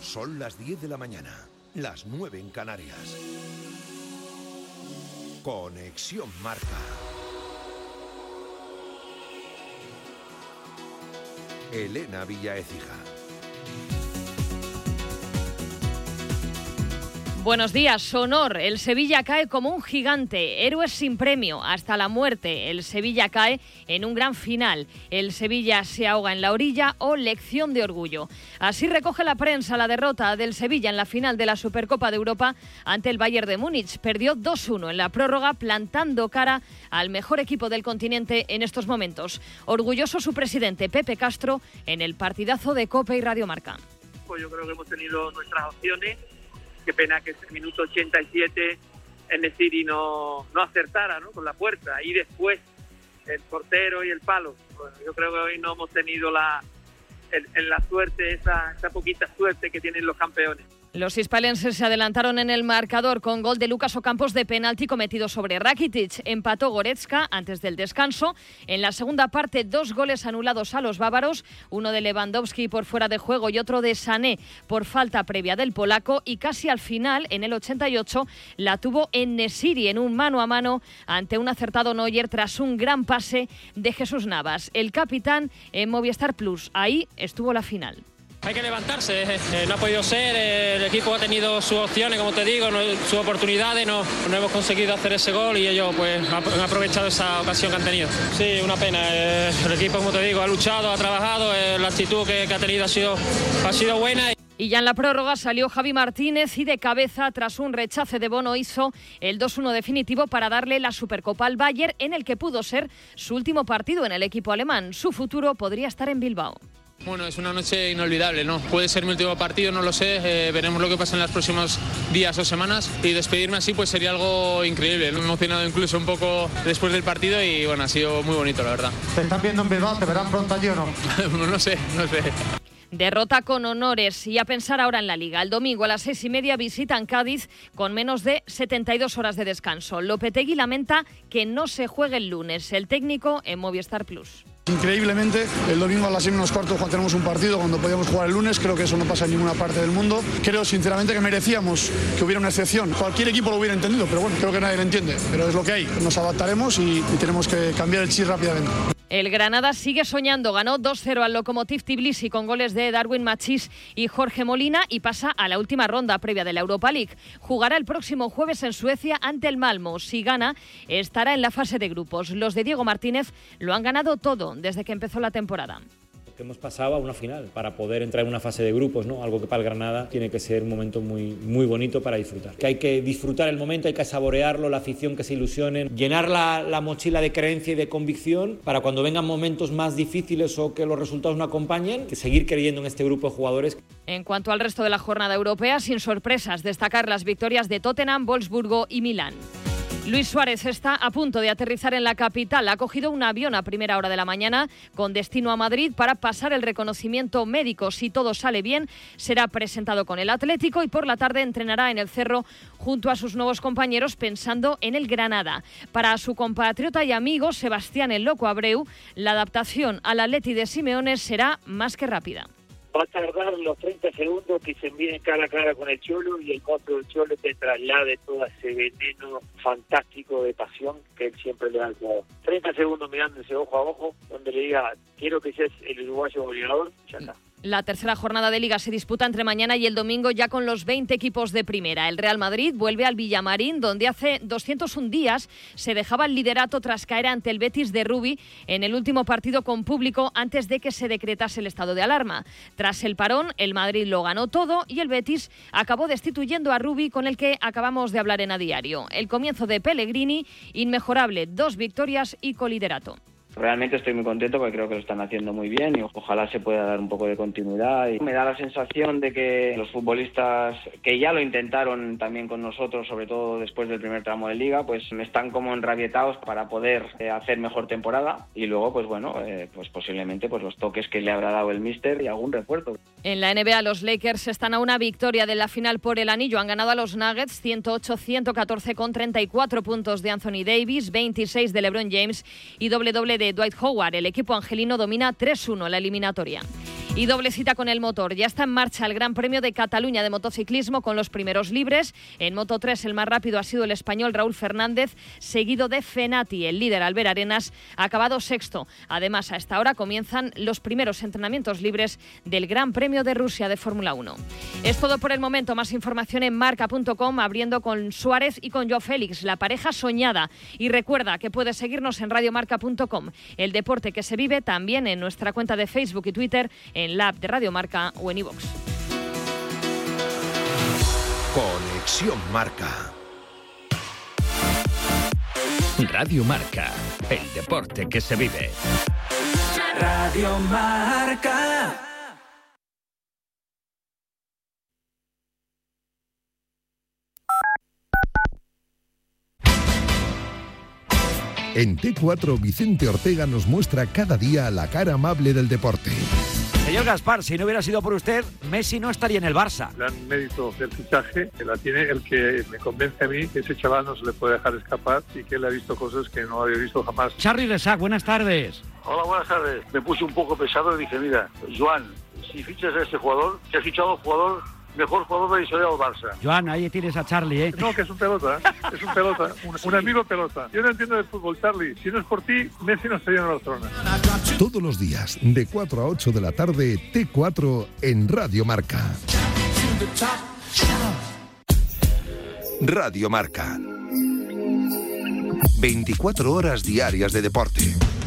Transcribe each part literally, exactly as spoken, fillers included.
Son las diez de la mañana, las nueve en Canarias. Conexión Marca. Elena Villaécija. Buenos días, Honor. El Sevilla cae como un gigante. Héroes sin premio hasta la muerte. El Sevilla cae en un gran final. El Sevilla se ahoga en la orilla o lección de orgullo. Así recoge la prensa la derrota del Sevilla en la final de la Supercopa de Europa ante el Bayern de Múnich. Perdió dos uno en la prórroga, plantando cara al mejor equipo del continente en estos momentos. Orgulloso su presidente, Pepe Castro, en el partidazo de COPE y Radio Marca. Pues yo creo que hemos tenido nuestras opciones. Qué pena que ese minuto ochenta y siete En-Nesyri no, no acertara, ¿no?, con la puerta, y después el portero y el palo. Pues yo creo que hoy no hemos tenido la, el, el la suerte, esa, esa poquita suerte que tienen los campeones. Los hispalenses se adelantaron en el marcador con gol de Lucas Ocampos de penalti cometido sobre Rakitic. Empató Goretzka antes del descanso. En la segunda parte, dos goles anulados a los bávaros, uno de Lewandowski por fuera de juego y otro de Sané por falta previa del polaco. Y casi al final, en el ochenta y ocho, la tuvo En-Nesyri en un mano a mano ante un acertado Neuer tras un gran pase de Jesús Navas. El capitán en Movistar Plus. Ahí estuvo la final. Hay que levantarse, eh, no ha podido ser, eh, el equipo ha tenido sus opciones, como te digo, no, sus oportunidades, no, no hemos conseguido hacer ese gol y ellos pues han aprovechado esa ocasión que han tenido. Sí, una pena, eh, el equipo, como te digo, ha luchado, ha trabajado, eh, la actitud que, que ha tenido ha sido, ha sido buena. Y ya en la prórroga salió Javi Martínez y de cabeza, tras un rechace de Bono, hizo el dos uno definitivo para darle la Supercopa al Bayern, en el que pudo ser su último partido en el equipo alemán. Su futuro podría estar en Bilbao. Bueno, es una noche inolvidable, ¿no? Puede ser mi último partido, no lo sé, eh, veremos lo que pasa en los próximos días o semanas, y despedirme así pues sería algo increíble. Me he emocionado incluso un poco después del partido y bueno, ha sido muy bonito, la verdad. ¿Te están viendo en Bilbao? ¿Te verán pronto allí o no? No sé, no sé. Derrota con honores. Y a pensar ahora en la Liga. El domingo a las seis y media visitan Cádiz con menos de setenta y dos horas de descanso. Lopetegui lamenta que no se juegue el lunes. El técnico en Movistar Plus. Increíblemente, el domingo a las seis menos cuarto tenemos un partido cuando podíamos jugar el lunes. Creo que eso no pasa en ninguna parte del mundo. Creo sinceramente que merecíamos que hubiera una excepción. Cualquier equipo lo hubiera entendido, pero bueno, creo que nadie lo entiende. Pero es lo que hay. Nos adaptaremos y, y tenemos que cambiar el chip rápidamente. El Granada sigue soñando. Ganó dos cero al Lokomotiv Tbilisi con goles de Darwin Machís y Jorge Molina y pasa a la última ronda previa de la Europa League. Jugará el próximo jueves en Suecia ante el Malmo. Si gana, estará en la fase de grupos. Los de Diego Martínez lo han ganado todo desde que empezó la temporada. Que hemos pasado a una final para poder entrar en una fase de grupos, ¿no? Algo que para el Granada tiene que ser un momento muy, muy bonito para disfrutar. Que hay que disfrutar el momento, hay que saborearlo, la afición que se ilusionen, llenar la, la mochila de creencia y de convicción para cuando vengan momentos más difíciles o que los resultados no acompañen, que seguir creyendo en este grupo de jugadores. En cuanto al resto de la jornada europea, sin sorpresas, destacar las victorias de Tottenham, Wolfsburgo y Milán. Luis Suárez está a punto de aterrizar en la capital. Ha cogido un avión a primera hora de la mañana con destino a Madrid para pasar el reconocimiento médico. Si todo sale bien, será presentado con el Atlético y por la tarde entrenará en el Cerro junto a sus nuevos compañeros pensando en el Granada. Para su compatriota y amigo Sebastián El Loco Abreu, la adaptación al Atleti de Simeone será más que rápida. Va a tardar los treinta segundos que se envíen cara a cara con el Cholo y el monstruo del Cholo te traslade todo ese veneno fantástico de pasión que él siempre le da al jugador. treinta segundos mirándose ojo a ojo, donde le diga, quiero que seas el uruguayo goleador, ya está. La tercera jornada de Liga se disputa entre mañana y el domingo ya con los veinte equipos de primera. El Real Madrid vuelve al Villamarín, donde hace doscientos un días se dejaba el liderato tras caer ante el Betis de Rubi en el último partido con público antes de que se decretase el estado de alarma. Tras el parón, el Madrid lo ganó todo y el Betis acabó destituyendo a Rubi, con el que acabamos de hablar en A Diario. El comienzo de Pellegrini, inmejorable, dos victorias y coliderato. Realmente estoy muy contento porque creo que lo están haciendo muy bien y ojalá se pueda dar un poco de continuidad. Y me da la sensación de que los futbolistas que ya lo intentaron también con nosotros, sobre todo después del primer tramo de Liga, pues están como enrabietados para poder eh, hacer mejor temporada y luego, pues bueno, eh, pues posiblemente pues los toques que le habrá dado el míster y algún refuerzo. En la N B A, los Lakers están a una victoria de la final por el anillo. Han ganado a los Nuggets ciento ocho a ciento catorce con treinta y cuatro puntos de Anthony Davis, veintiséis de LeBron James y doble doble de de Dwight Howard. El equipo angelino domina tres uno la eliminatoria. Y doble cita con el motor. Ya está en marcha el Gran Premio de Cataluña de motociclismo con los primeros libres. En Moto tres el más rápido ha sido el español Raúl Fernández, seguido de Fenati. El líder Albert Arenas ha acabado sexto. Además, a esta hora comienzan los primeros entrenamientos libres del Gran Premio de Rusia de Fórmula uno. Es todo por el momento. Más información en marca punto com, abriendo con Suárez y con Joao Félix, la pareja soñada. Y recuerda que puedes seguirnos en radio marca punto com. El deporte que se vive también en nuestra cuenta de Facebook y Twitter, en la app de Radio Marca o en iVoox. Conexión Marca. Radio Marca, el deporte que se vive. Radio Marca. En T cuatro, Vicente Ortega nos muestra cada día la cara amable del deporte. Señor Gaspar, si no hubiera sido por usted, Messi no estaría en el Barça. El gran mérito del fichaje que la tiene el que me convence a mí que ese chaval no se le puede dejar escapar y que él ha visto cosas que no había visto jamás. Charly Resac, buenas tardes. Hola, buenas tardes. Me puse un poco pesado y dije, mira, Joan, si fichas a este jugador, que has fichado a un jugador, mejor jugador de la historia del Barça. Joan, ahí tienes a Charly, ¿eh? No, que es un pelota, es un pelota, un, un amigo pelota. Yo no entiendo de fútbol, Charly. Si no es por ti, Messi no estaría en Barcelona. Todos los días, de cuatro a ocho de la tarde, T cuatro en Radio Marca. Radio Marca. veinticuatro horas diarias de deporte.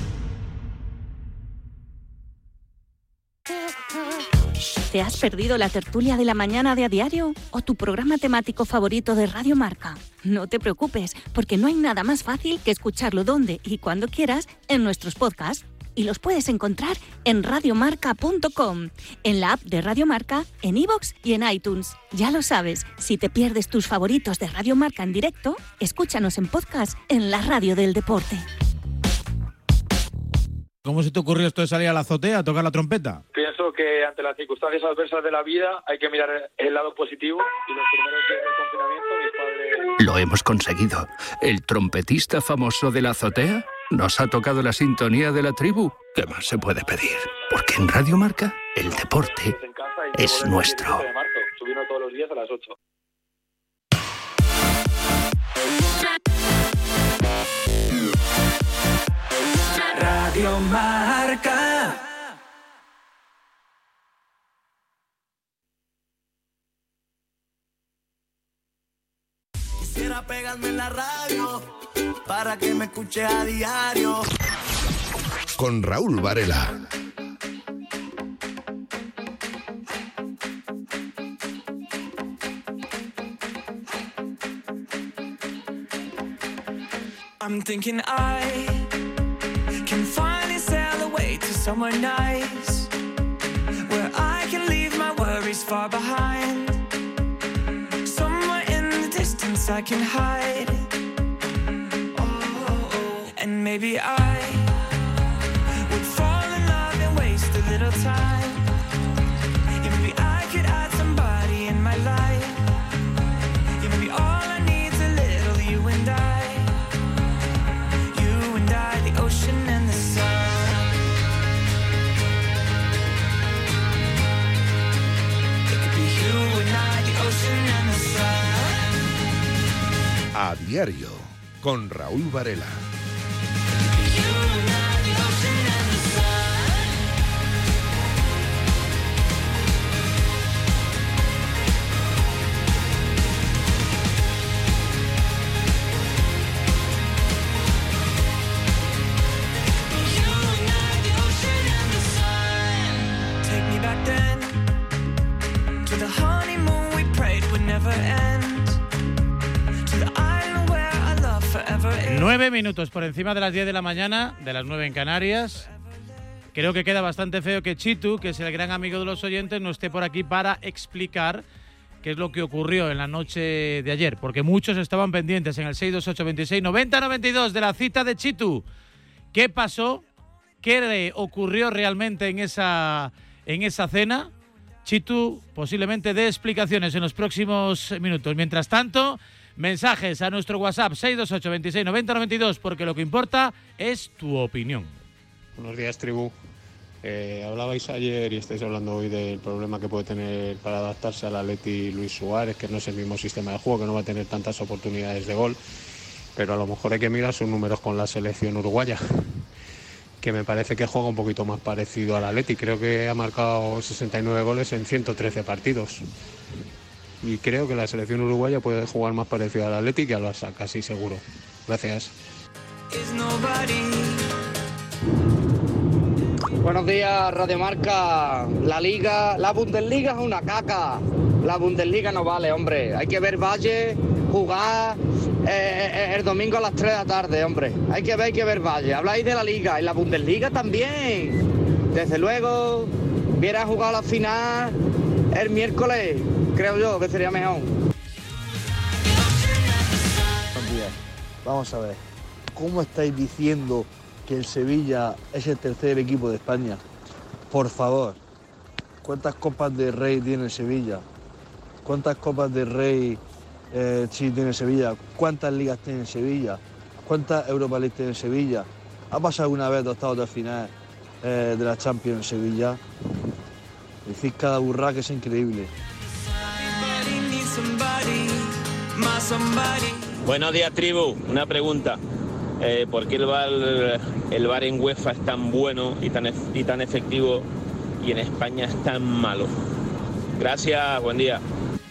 ¿Te has perdido la tertulia de la mañana de A Diario o tu programa temático favorito de Radio Marca? No te preocupes, porque no hay nada más fácil que escucharlo donde y cuando quieras en nuestros podcasts. Y los puedes encontrar en radio marca punto com, en la app de Radio Marca, en iVoox y en iTunes. Ya lo sabes, si te pierdes tus favoritos de Radio Marca en directo, escúchanos en podcast en la radio del deporte. ¿Cómo se te ocurrió esto de salir a la azotea a tocar la trompeta? Pienso que ante las circunstancias adversas de la vida hay que mirar el lado positivo y los primeros días del confinamiento mis padres... Lo hemos conseguido. El trompetista famoso de la azotea nos ha tocado la sintonía de la tribu. ¿Qué más se puede pedir? Porque en Radio Marca el deporte es nuestro. de marzo, subiendo todos los días a las ocho. Radio Marca. Quisiera pegarme en la radio para que me escuche a diario. Con Raúl Varela. I'm thinking I can finally sail away to somewhere nice, where I can leave my worries far behind. Somewhere in the distance I can hide. Oh, and maybe I would fall in love and waste a little time. Yeah, maybe I could add somebody in my life. Yeah, maybe all I need is a little you and I. The ocean and the sun. It could be you and I, the ocean and the sun. A Diario, con Raúl Varela. Nueve minutos por encima de las diez de la mañana, de las nueve en Canarias. Creo que queda bastante feo que Chitu, que es el gran amigo de los oyentes, no esté por aquí para explicar qué es lo que ocurrió en la noche de ayer, porque muchos estaban pendientes en el seis dos ocho veintiséis noventa noventa y dos de la cita de Chitu. ¿Qué pasó? ¿Qué ocurrió realmente en esa, en esa cena? Chitu posiblemente dé explicaciones en los próximos minutos. Mientras tanto, mensajes a nuestro WhatsApp seis dos ocho veintiséis noventa noventa y dos, porque lo que importa es tu opinión. Buenos días, tribu. Eh, hablabais ayer y estáis hablando hoy del problema que puede tener para adaptarse al Atleti Luis Suárez, que no es el mismo sistema de juego, que no va a tener tantas oportunidades de gol, pero a lo mejor hay que mirar sus números con la selección uruguaya, que me parece que juega un poquito más parecido al Atleti. Creo que ha marcado sesenta y nueve goles en ciento trece partidos. Y creo que la selección uruguaya puede jugar más parecido al Atleti que al Barça, casi seguro. Gracias. Buenos días, Radio Marca. La Liga, la Bundesliga es una caca. La Bundesliga no vale, hombre. Hay que ver Valle jugar eh, el domingo a las tres de la tarde, hombre. Hay que ver, hay que ver Valle. Habláis de la Liga y la Bundesliga también. Desde luego, hubiera jugado la final el miércoles, creo yo que sería mejor. Buenos días. Vamos a ver. ¿Cómo estáis diciendo que el Sevilla es el tercer equipo de España? Por favor, ¿cuántas copas de Rey tiene el Sevilla? ¿Cuántas copas de Rey eh, sí tiene el Sevilla? ¿Cuántas ligas tiene el Sevilla? ¿Cuántas Europa League tiene el Sevilla? ¿Ha pasado alguna vez de octavos de final eh, de la Champions en Sevilla? Decís cada burra que es increíble. Buenos días, tribu. Una pregunta. Eh, ¿Por qué el VAR, el VAR en UEFA es tan bueno y tan, y tan efectivo y en España es tan malo? Gracias, buen día.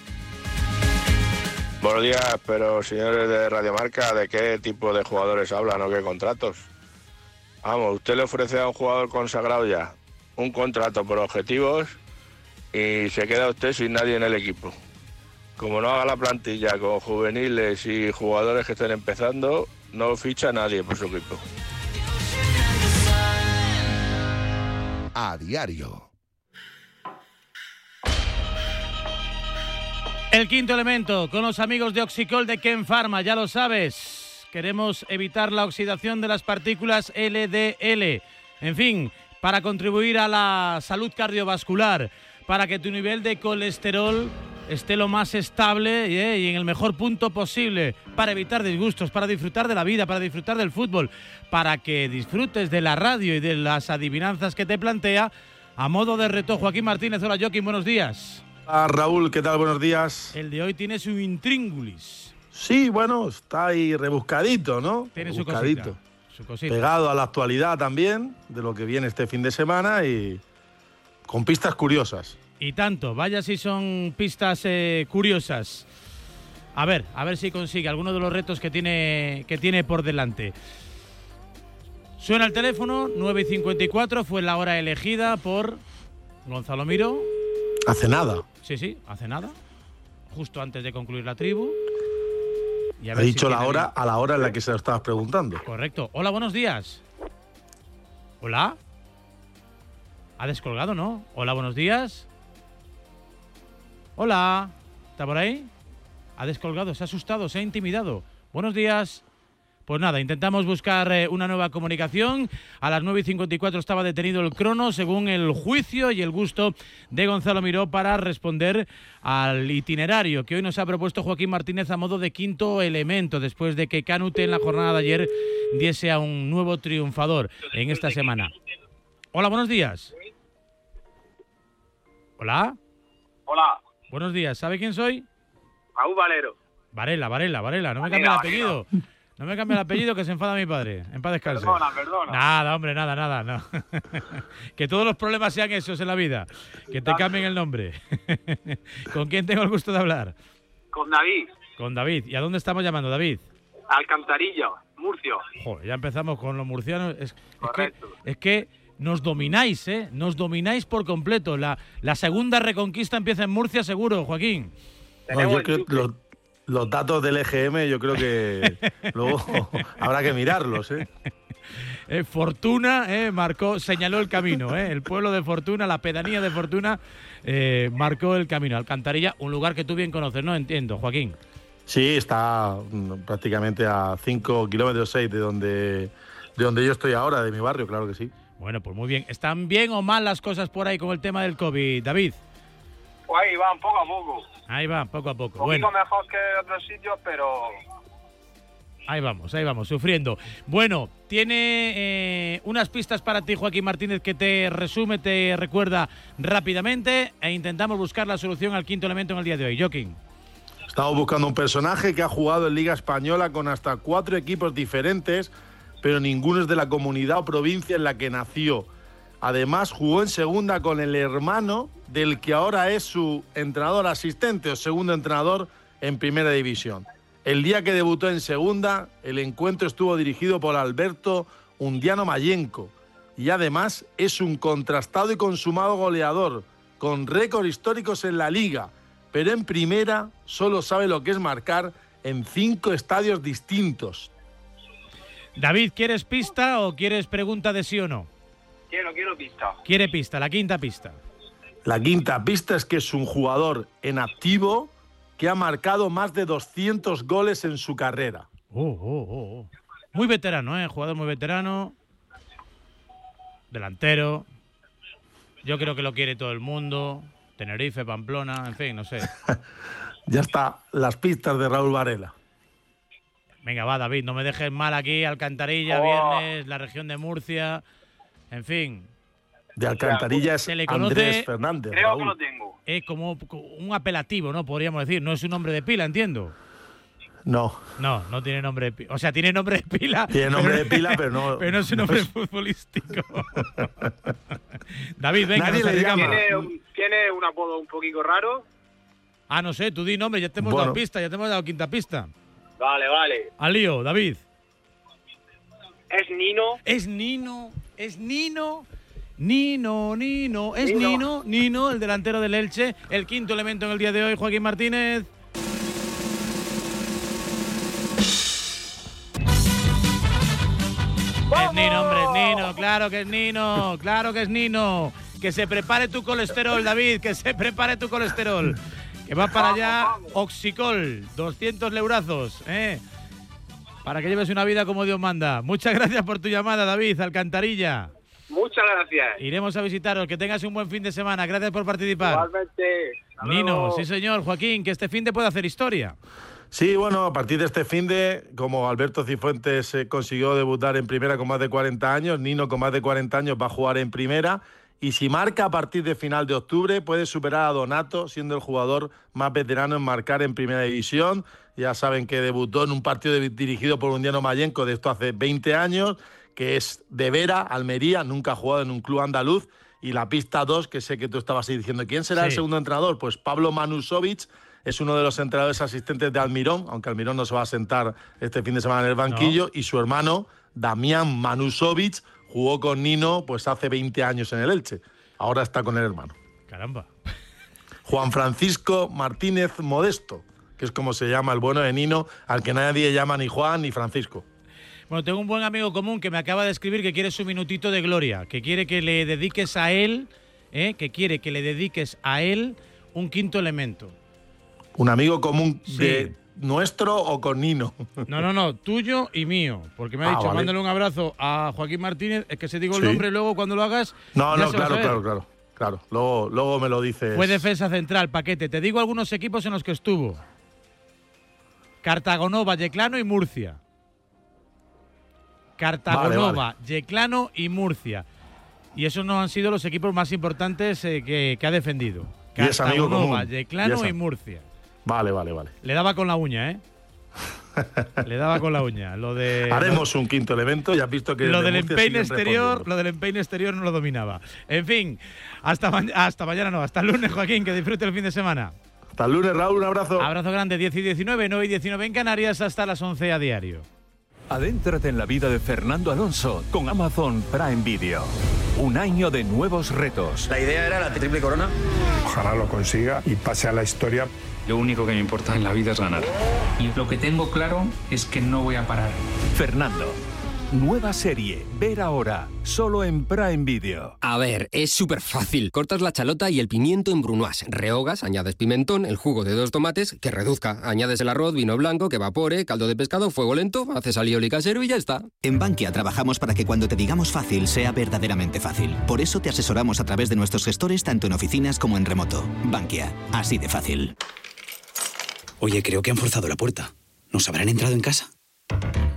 Buenos días, pero señores de Radio Marca, ¿de qué tipo de jugadores hablan o qué contratos? Vamos, usted le ofrece a un jugador consagrado ya un contrato por objetivos y se queda usted sin nadie en el equipo. Como no haga la plantilla con juveniles y jugadores que estén empezando, no ficha a nadie por su equipo. A diario. El quinto elemento, con los amigos de Oxicol de Ken Pharma, ya lo sabes. Queremos evitar la oxidación de las partículas L D L. En fin, para contribuir a la salud cardiovascular, para que tu nivel de colesterol esté lo más estable ¿eh? y en el mejor punto posible, para evitar disgustos, para disfrutar de la vida, para disfrutar del fútbol, para que disfrutes de la radio y de las adivinanzas que te plantea. A modo de reto, Joaquín Martínez. Hola, Joaquín, buenos días. Ah, Raúl, ¿qué tal? Buenos días. El de hoy tiene su intríngulis. Sí, bueno, está ahí rebuscadito, ¿no? Tiene rebuscadito. su cosita, su cosita. Pegado a la actualidad también, de lo que viene este fin de semana y con pistas curiosas. Y tanto, vaya si son pistas eh, curiosas. A ver, a ver si consigue alguno de los retos que tiene, que tiene por delante. Suena el teléfono, nueve y cincuenta y cuatro, fue la hora elegida por Gonzalo Miró. Hace nada. Sí, sí, hace nada. Justo antes de concluir la tribu. Y ha dicho si la hora a la hora en la que se lo estabas preguntando. Correcto. Hola, buenos días. Hola. ¿Ha descolgado, no? Hola, buenos días. Hola. ¿Está por ahí? Ha descolgado, se ha asustado, se ha intimidado. Buenos días. Pues nada, intentamos buscar eh, una nueva comunicación. A las nueve y cincuenta y cuatro estaba detenido el crono, según el juicio y el gusto de Gonzalo Miró para responder al itinerario que hoy nos ha propuesto Joaquín Martínez a modo de quinto elemento, después de que Canute en la jornada de ayer diese a un nuevo triunfador en esta semana. Hola, buenos días. Hola. Hola. Buenos días, ¿sabe quién soy? Raúl Valero. Varela, Varela, Varela, no me cambie el apellido. No me cambie el apellido, que se enfada mi padre. En paz descanse. Perdona, perdona. Nada, hombre, nada, nada. No. Que todos los problemas sean esos en la vida. Que te cambien el nombre. ¿Con quién tengo el gusto de hablar? Con David. Con David. ¿Y a dónde estamos llamando, David? Alcantarilla, Murcia. Joder, ya empezamos con los murcianos. Es, Correcto. Es que, es que nos domináis, ¿eh? Nos domináis por completo. La, la segunda reconquista empieza en Murcia, seguro, Joaquín. No, yo creo que los, los datos del E G M yo creo que luego habrá que mirarlos, ¿eh? Eh, Fortuna eh, marcó, señaló el camino, eh. El pueblo de Fortuna, la pedanía de Fortuna, eh, marcó el camino. Alcantarilla, un lugar que tú bien conoces, ¿no? Entiendo, Joaquín. Sí, está prácticamente a cinco kilómetros seis de donde, de donde yo estoy ahora, de mi barrio, claro que sí. Bueno, pues muy bien. ¿Están bien o mal las cosas por ahí con el tema del COVID, David? Pues ahí van, poco a poco. Ahí va, poco a poco. Un poquito bueno. mejor que otros sitios, pero Ahí vamos, ahí vamos, sufriendo. Bueno, tiene eh, unas pistas para ti, Joaquín Martínez, que te resume, te recuerda rápidamente e intentamos buscar la solución al quinto elemento en el día de hoy. Joaquín. Estamos buscando un personaje que ha jugado en Liga Española con hasta cuatro equipos diferentes, pero ninguno es de la comunidad o provincia en la que nació. Además, jugó en segunda con el hermano del que ahora es su entrenador asistente o segundo entrenador en primera división. El día que debutó en segunda, el encuentro estuvo dirigido por Alberto Undiano Mayenco y además es un contrastado y consumado goleador, con récords históricos en la Liga, pero en primera solo sabe lo que es marcar en cinco estadios distintos. David, ¿quieres pista o quieres pregunta de sí o no? Quiero, quiero pista. Quiere pista, la quinta pista. La quinta pista es que es un jugador en activo que ha marcado más de doscientos goles en su carrera. Oh, oh, oh, oh. Muy veterano, ¿eh? Jugador muy veterano. Delantero. Yo creo que lo quiere todo el mundo. Tenerife, Pamplona, en fin, no sé. Ya está, las pistas de Raúl Varela. Venga, va, David, no me dejes mal aquí. Alcantarilla, oh. Viernes, la región de Murcia. En fin. De Alcantarilla es Andrés Fernández. Creo Raúl. que lo tengo. Es como un apelativo, ¿no? Podríamos decir. No es un nombre de pila, entiendo. No. No, no tiene nombre de pila. O sea, tiene nombre de pila. Tiene nombre de pila, pero no. Pero no es un no nombre es... futbolístico. David, venga, Nadie nos le llama. ¿Tiene un, ¿Tiene un apodo un poquito raro? Ah, no sé, tú di nombre, ya te hemos bueno. dado pista, ya te hemos dado quinta pista. Vale, vale. Al lío, David. ¿Es Nino? Es Nino, es Nino. Nino, Nino, es Nino. Nino, Nino, el delantero del Elche, el quinto elemento en el día de hoy, Joaquín Martínez. Es Nino, hombre, es Nino, claro que es Nino, claro que es Nino. Que se prepare tu colesterol, David, que se prepare tu colesterol. Que va para allá Oxicol, doscientos leurazos, ¿eh? Para que lleves una vida como Dios manda. Muchas gracias por tu llamada, David, Alcantarilla. Muchas gracias. Iremos a visitaros, que tengas un buen fin de semana. Gracias por participar. Igualmente. Nino, sí señor, Joaquín, que este fin de puede hacer historia. Sí, bueno, a partir de este fin de, como Alberto Cifuentes eh, consiguió debutar en primera con más de cuarenta años, Nino con más de cuarenta años va a jugar en primera y si marca a partir de final de octubre puede superar a Donato, siendo el jugador más veterano en marcar en primera división. Ya saben que debutó en un partido de, dirigido por Undiano Mayenco de esto hace veinte años, que es de Vera, Almería, nunca ha jugado en un club andaluz. Y la pista dos, que sé que tú estabas ahí diciendo, ¿quién será sí. el segundo entrenador? Pues Pablo Manusovic, es uno de los entrenadores asistentes de Almirón, aunque Almirón no se va a sentar este fin de semana en el banquillo, no. Y su hermano, Damián Manusovic, jugó con Nino pues hace veinte años en el Elche. Ahora está con el hermano. Caramba. Juan Francisco Martínez Modesto, que es como se llama el bueno de Nino, al que nadie llama ni Juan ni Francisco. Bueno, tengo un buen amigo común que me acaba de escribir que quiere su minutito de gloria, que quiere que le dediques a él, ¿eh? que quiere que le dediques a él un quinto elemento. ¿Un amigo común sí. de nuestro o con Nino? No, no, no, tuyo y mío, porque me ha ah, dicho, vale. mándale un abrazo a Joaquín Martínez, es que se digo el sí. nombre y luego cuando lo hagas... No, no, claro, claro, claro, claro. Luego, luego me lo dices. Fue defensa central, paquete. Te digo algunos equipos en los que estuvo. Cartagonova, Yeclano y Murcia. Cartagonova, vale, vale. Yeclano y Murcia. Y esos no han sido los equipos más importantes eh, que, que ha defendido. Cartagonova, Yeclano y, y Murcia. Vale, vale, vale. Le daba con la uña, ¿eh? Le daba con la uña. Lo de, Haremos un quinto elemento, ya has visto que... Lo del empeine exterior, lo del empeine exterior no lo dominaba. En fin, hasta, ma hasta mañana no, hasta el lunes, Joaquín, que disfrute el fin de semana. Hasta el lunes, Raúl, un abrazo. Abrazo grande, diez y diecinueve, nueve y diecinueve en Canarias, hasta las once a diario. Adéntrate en la vida de Fernando Alonso con Amazon Prime Video. Un año de nuevos retos. La idea era la triple corona. Ojalá lo consiga y pase a la historia. Lo único que me importa en la vida es ganar. Y lo que tengo claro es que no voy a parar. Fernando. Nueva serie, ver ahora, solo en Prime Video. A ver, es súper fácil. Cortas la chalota y el pimiento en brunoise. Rehogas, añades pimentón, el jugo de dos tomates, que reduzca. Añades el arroz, vino blanco, que evapore, caldo de pescado, fuego lento, haces alioli casero y ya está. En Bankia trabajamos para que cuando te digamos fácil, sea verdaderamente fácil. Por eso te asesoramos a través de nuestros gestores tanto en oficinas como en remoto. Bankia, así de fácil. Oye, creo que han forzado la puerta. ¿Nos habrán entrado en casa?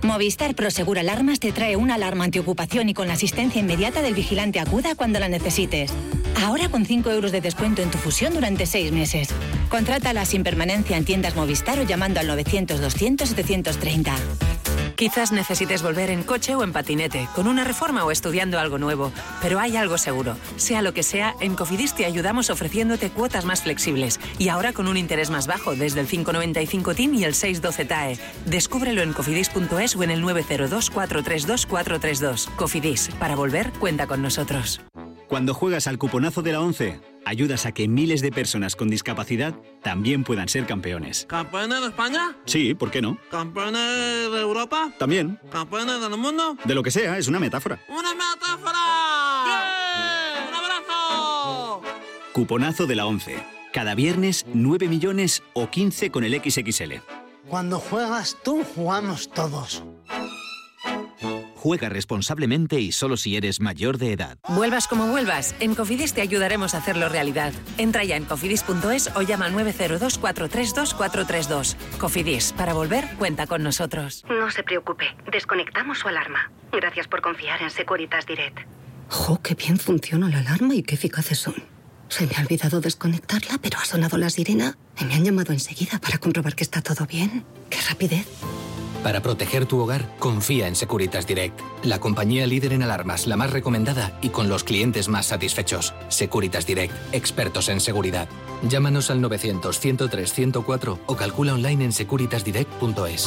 Movistar Prosegur Alarmas te trae una alarma antiocupación y con la asistencia inmediata del vigilante Acuda cuando la necesites. Ahora con cinco euros de descuento en tu fusión durante seis meses. Contrátala sin permanencia en tiendas Movistar o llamando al novecientos doscientos setecientos treinta. Quizás necesites volver en coche o en patinete, con una reforma o estudiando algo nuevo. Pero hay algo seguro. Sea lo que sea, en Cofidis te ayudamos ofreciéndote cuotas más flexibles. Y ahora con un interés más bajo, desde el cinco coma noventa y cinco T I N y el seis coma doce T A E. Descúbrelo en cofidis punto es o en el nueve cero dos, cuatro tres dos, cuatro tres dos. Cofidis, para volver, cuenta con nosotros. Cuando juegas al cuponazo de la ONCE, ayudas a que miles de personas con discapacidad también puedan ser campeones. ¿Campeones de España? Sí, ¿por qué no? ¿Campeones de Europa? También. ¿Campeones del mundo? De lo que sea, es una metáfora. ¡Una metáfora! ¡Bien! ¡Un abrazo! Cuponazo de la ONCE. Cada viernes, nueve millones o quince con el equis equis ele. Cuando juegas tú, jugamos todos. Juega responsablemente y solo si eres mayor de edad. Vuelvas como vuelvas, en Cofidis te ayudaremos a hacerlo realidad. Entra ya en cofidis punto es o llama al nueve cero dos, cuatro tres dos, cuatro tres dos. Cofidis, para volver, cuenta con nosotros. No se preocupe, desconectamos su alarma. Gracias por confiar en Securitas Direct. ¡Jo, qué bien funciona la alarma y qué eficaces son! Se me ha olvidado desconectarla, pero ha sonado la sirena y me han llamado enseguida para comprobar que está todo bien. ¡Qué rapidez! Para proteger tu hogar, confía en Securitas Direct, la compañía líder en alarmas, la más recomendada y con los clientes más satisfechos. Securitas Direct, expertos en seguridad. Llámanos al novecientos, ciento tres, ciento cuatro o calcula online en securitas direct punto es.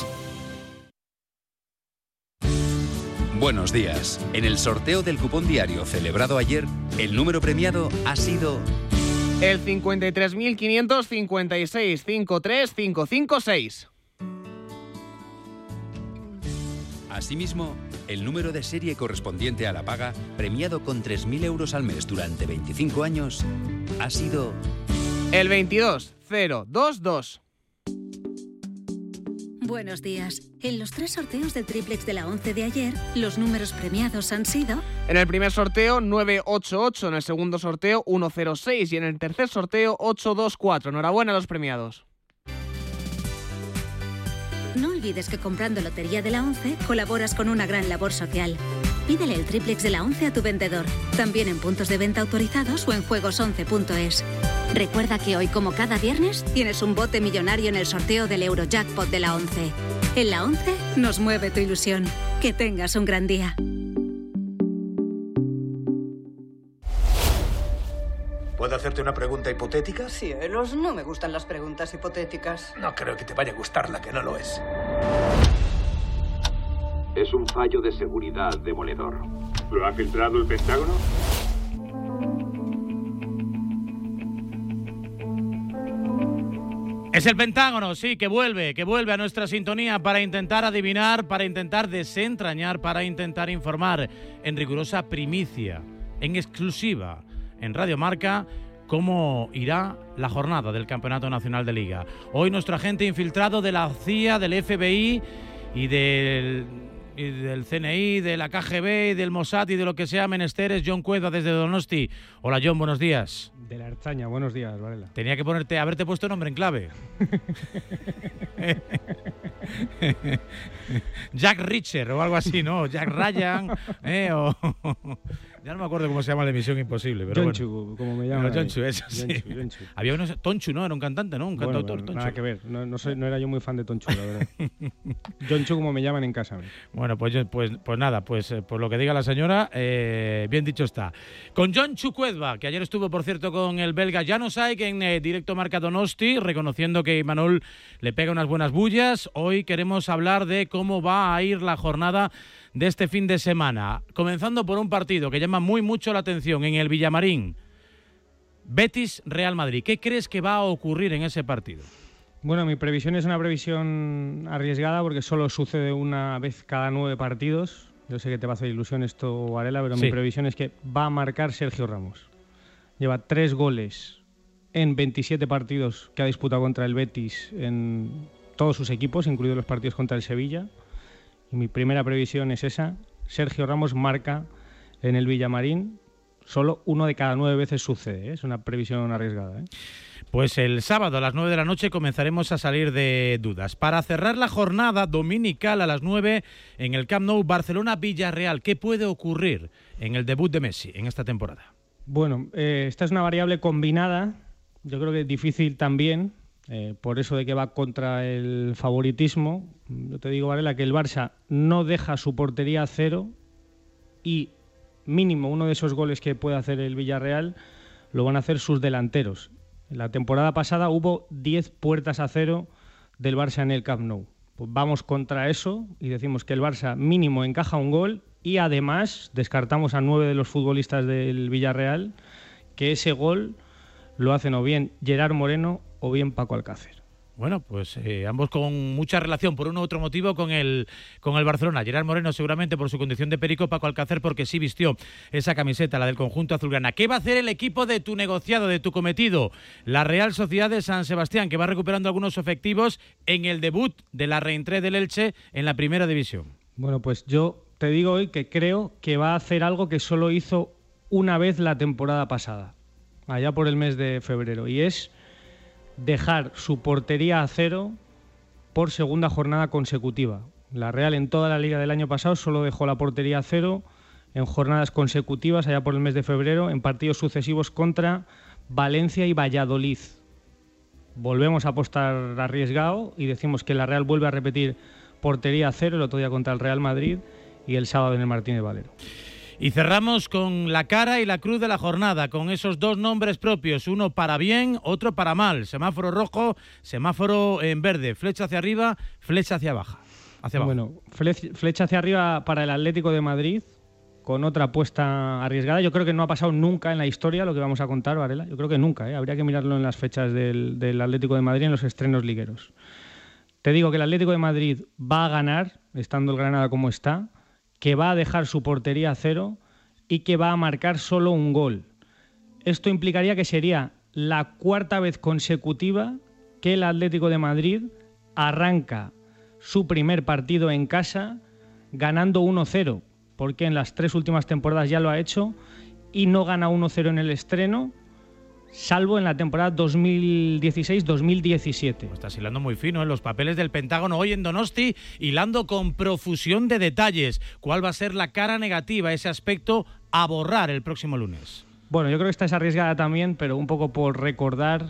Buenos días. En el sorteo del cupón diario celebrado ayer, el número premiado ha sido... el cincuenta y tres mil quinientos cincuenta y seis, cincuenta y tres mil quinientos cincuenta y seis. Asimismo, el número de serie correspondiente a la paga, premiado con tres mil euros al mes durante veinticinco años, ha sido... el veintidós cero veintidós. Buenos días. En los tres sorteos del triplex de la ONCE de ayer, los números premiados han sido... En el primer sorteo, nueve ocho ocho, en el segundo sorteo, ciento seis y en el tercer sorteo, ochocientos veinticuatro. Enhorabuena a los premiados. No olvides que comprando Lotería de la ONCE colaboras con una gran labor social. Pídele el triplex de la ONCE a tu vendedor, también en puntos de venta autorizados o en juegos once punto es. Recuerda que hoy, como cada viernes, tienes un bote millonario en el sorteo del Eurojackpot de la ONCE. En la ONCE nos mueve tu ilusión. Que tengas un gran día. ¿Puedo hacerte una pregunta hipotética? Cielos, no me gustan las preguntas hipotéticas. No creo que te vaya a gustar la que no lo es. Es un fallo de seguridad demoledor. ¿Lo ha filtrado el Pentágono? Es el Pentágono, sí, que vuelve, que vuelve a nuestra sintonía para intentar adivinar, para intentar desentrañar, para intentar informar en rigurosa primicia, en exclusiva, en Radio Marca, cómo irá la jornada del Campeonato Nacional de Liga. Hoy nuestro agente infiltrado de la C I A, del F B I y del, y del C N I, de la K G B, y del Mossad y de lo que sea menester es Jon Cueva desde Donosti. Hola Jon, buenos días. De la Ertzaña, buenos días, Varela. Tenía que ponerte, haberte puesto nombre en clave. Jack Reacher o algo así, ¿no? Jack Ryan, ¿eh? O... Ya no me acuerdo cómo se llama la de Misión Imposible, pero Jonchu, bueno. como me llaman. Jonchu, eso sí. Jonchu, Jonchu. Había unos... Tonchu, ¿no? Era un cantante, ¿no? Un bueno, cantautor, bueno, Tonchu. Nada que ver. No, no, soy, no era yo muy fan de Tonchu, la verdad. Jonchu, como me llaman en casa. Bueno, pues, pues, pues nada, pues por lo que diga la señora, eh, bien dicho está. Con Jonchu Cueva, que ayer estuvo, por cierto, con el belga János Ayk en eh, directo Marca Donosti, reconociendo que Imanol le pega unas buenas bullas. Hoy queremos hablar de cómo va a ir la jornada de este fin de semana, comenzando por un partido que llama muy mucho la atención en el Villamarín, Betis-Real Madrid. ¿Qué crees que va a ocurrir en ese partido? Bueno, mi previsión es una previsión arriesgada porque solo sucede una vez cada nueve partidos. Yo sé que te va a hacer ilusión esto, Varela, pero sí. Mi previsión es que va a marcar Sergio Ramos. Lleva tres goles en veintisiete partidos que ha disputado contra el Betis en todos sus equipos, incluidos los partidos contra el Sevilla. Y mi primera previsión es esa. Sergio Ramos marca en el Villamarín. Solo uno de cada nueve veces sucede, ¿eh? Es una previsión arriesgada, ¿eh? Pues el sábado a las nueve de la noche comenzaremos a salir de dudas. Para cerrar la jornada dominical a las nueve en el Camp Nou, Barcelona-Villarreal. ¿Qué puede ocurrir en el debut de Messi en esta temporada? Bueno, eh, esta es una variable combinada. Yo creo que es difícil también, eh, por eso de que va contra el favoritismo. Yo te digo, Varela, que el Barça no deja su portería a cero y mínimo uno de esos goles que puede hacer el Villarreal lo van a hacer sus delanteros. La temporada pasada hubo diez puertas a cero del Barça en el Camp Nou. Pues vamos contra eso y decimos que el Barça mínimo encaja un gol y además descartamos a nueve de los futbolistas del Villarreal, que ese gol lo hacen o bien Gerard Moreno o bien Paco Alcácer. Bueno, pues eh, ambos con mucha relación, por uno u otro motivo, con el con el Barcelona. Gerard Moreno seguramente por su condición de perico, Paco Alcácer porque sí vistió esa camiseta, la del conjunto azulgrana. ¿Qué va a hacer el equipo de tu negociado, de tu cometido? La Real Sociedad de San Sebastián, que va recuperando algunos efectivos en el debut de la reentrée del Elche en la primera división. Bueno, pues yo te digo hoy que creo que va a hacer algo que solo hizo una vez la temporada pasada, allá por el mes de febrero, y es dejar su portería a cero por segunda jornada consecutiva. La Real en toda la liga del año pasado solo dejó la portería a cero en jornadas consecutivas allá por el mes de febrero en partidos sucesivos contra Valencia y Valladolid. Volvemos a apostar arriesgado y decimos que la Real vuelve a repetir portería a cero el otro día contra el Real Madrid y el sábado en el Martínez Valero. Y cerramos con la cara y la cruz de la jornada, con esos dos nombres propios, uno para bien, otro para mal. Semáforo rojo, semáforo en verde, flecha hacia arriba, flecha hacia abajo. Hacia abajo. Bueno, flecha hacia arriba para el Atlético de Madrid, con otra apuesta arriesgada. Yo creo que no ha pasado nunca en la historia lo que vamos a contar, Varela. Yo creo que nunca, ¿eh? Habría que mirarlo en las fechas del, del Atlético de Madrid, en los estrenos ligueros. Te digo que el Atlético de Madrid va a ganar, estando el Granada como está, que va a dejar su portería a cero y que va a marcar solo un gol. Esto implicaría que sería la cuarta vez consecutiva que el Atlético de Madrid arranca su primer partido en casa ganando uno cero, porque en las tres últimas temporadas ya lo ha hecho y no gana uno cero en el estreno, salvo en la temporada dos mil dieciséis dos mil diecisiete. Estás hilando muy fino en los papeles del Pentágono hoy en Donosti, hilando con profusión de detalles. ¿Cuál va a ser la cara negativa, ese aspecto a borrar el próximo lunes? Bueno, yo creo que esta es arriesgada también, pero un poco por recordar,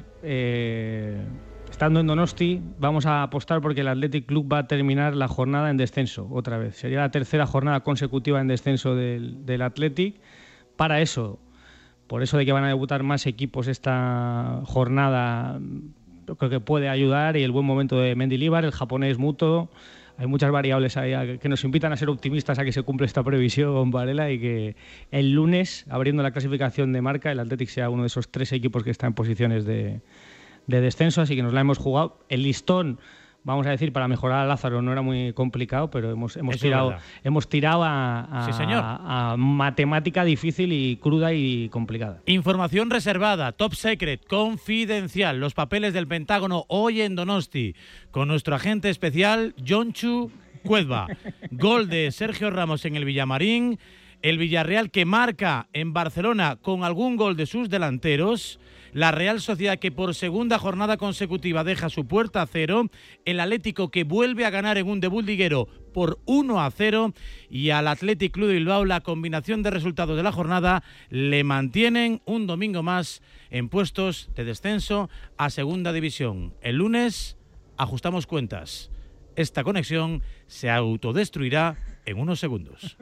eh, estando en Donosti, vamos a apostar porque el Athletic Club va a terminar la jornada en descenso otra vez. Sería la tercera jornada consecutiva en descenso del, del Athletic. Para eso, por eso de que van a debutar más equipos esta jornada, yo creo que puede ayudar, y el buen momento de Mendilibar, el japonés Muto. Hay muchas variables ahí que nos invitan a ser optimistas a que se cumpla esta previsión, Varela, y que el lunes, abriendo la clasificación de Marca, el Athletic sea uno de esos tres equipos que está en posiciones de, de descenso, así que nos la hemos jugado. El listón, vamos a decir, para mejorar a Lázaro no era muy complicado, pero hemos, hemos tirado, hemos tirado a, a, sí, señor. a, a matemática difícil y cruda y complicada. Información reservada, top secret, confidencial, los papeles del Pentágono hoy en Donosti, con nuestro agente especial, Jonchu Cuedva. Gol de Sergio Ramos en el Villamarín, el Villarreal que marca en Barcelona con algún gol de sus delanteros, la Real Sociedad que por segunda jornada consecutiva deja su puerta a cero, el Atlético que vuelve a ganar en un debut liguero por uno a cero y al Athletic Club de Bilbao la combinación de resultados de la jornada le mantienen un domingo más en puestos de descenso a segunda división. El lunes ajustamos cuentas. Esta conexión se autodestruirá en unos segundos.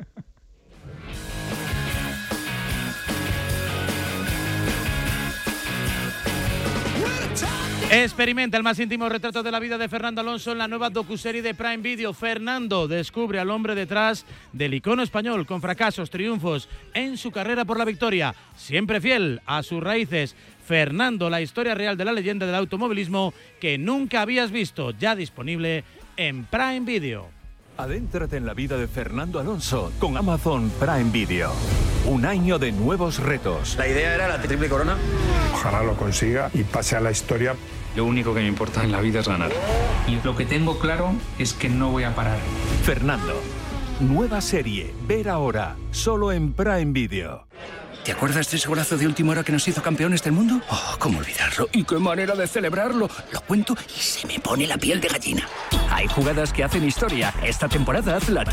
Experimenta el más íntimo retrato de la vida de Fernando Alonso en la nueva docuserie de Prime Video. Fernando descubre al hombre detrás del icono español con fracasos, triunfos en su carrera por la victoria. Siempre fiel a sus raíces, Fernando, la historia real de la leyenda del automovilismo que nunca habías visto, ya disponible en Prime Video. Adéntrate en la vida de Fernando Alonso con Amazon Prime Video. Un año de nuevos retos. La idea era la triple corona. Ojalá lo consiga y pase a la historia. Lo único que me importa en la vida es ganar. Y lo que tengo claro es que no voy a parar. Fernando. Nueva serie. Ver ahora. Solo en Prime Video. ¿Te acuerdas de ese golazo de última hora que nos hizo campeones del mundo? Oh, ¿cómo olvidarlo? ¿Y qué manera de celebrarlo? Lo cuento y se me pone la piel de gallina. Hay jugadas que hacen historia. Esta temporada haz la tuya.